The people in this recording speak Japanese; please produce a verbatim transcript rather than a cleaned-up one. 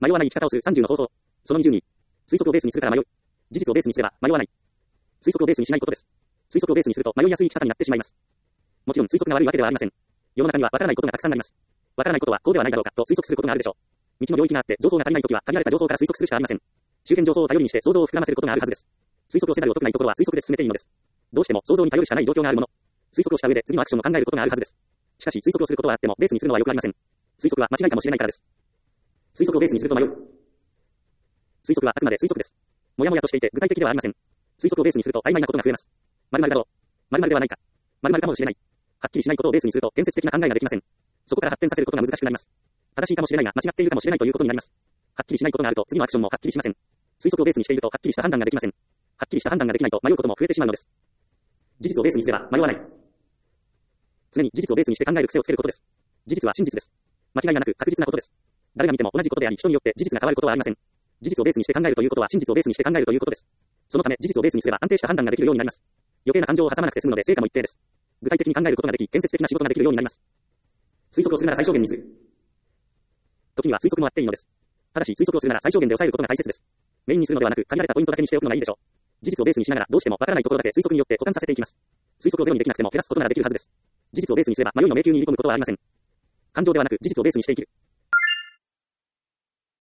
迷わない生き方をするさんじゅうの方法。そのにじゅうに。推測をベースにするから迷う。事実をベースにすれば迷わない。推測をベースにしないことです。推測をベースにすると迷いやすい生き方になってしまいます。もちろん推測が悪いわけではありません。世の中にはわからないことがたくさんあります。わからないことはこうではないだろうかと推測することがあるでしょう。未知の領域があって情報が足りないときは限られた情報から推測するしかありません。周辺情報を頼りにして想像を膨らませることがあるはずです。推測をせざるを得ないところは推測で進めていいのです。どうしても想像に頼るしかない状況があるもの。推測をした上で次のアクションを考えることがあるはずです。しかし推測をすることはあってもベースにするのはよくありません。推測は間違いかもしれないからです。推測をベースにすると迷う。推測はあくまで推測です。もやもやとしていて具体的ではありません。推測をベースにすると曖昧なことが増えます。〇〇だろう。〇〇ではないか。〇〇かもしれない。はっきりしないことをベースにすると建設的な考えができません。そこから発展させることが難しくなります。正しいかもしれないが間違っているかもしれないということになります。はっきりしないことがあると次のアクションもはっきりしません。推測をベースにしているとはっきりした判断ができません。はっきりした判断ができないと迷うことも増えてしまうのです。事実をベースにすれば迷わない。常に事実をベースにして考える癖をつけることです。事実は真実です。間違いがなく確実なことです。誰が見ても同じことであり人によって事実が変わることはありません。事実をベースにして考えるということは真実をベースにして考えるということです。そのため事実をベースにすれば安定した判断ができるようになります。余計な感情を挟まなくて済むので成果も一定です。具体的に考えることができ建設的な仕事ができるようになります。推測をするなら最小限にする。時には推測もあっていいのです。ただし推測をするなら最小限で抑えることが大切です。メインにするのではなく限られたポイントだけにしておくのがいいでしょう。事実をベースにしながらどうしてもわからないところだけ推測によって補完させていきます。推測をゼロにできなくても減らすことならできるはずです。事実をベースにすれば迷いの迷宮に入り込むことはありません。感情ではなく事実をベースにして生きる。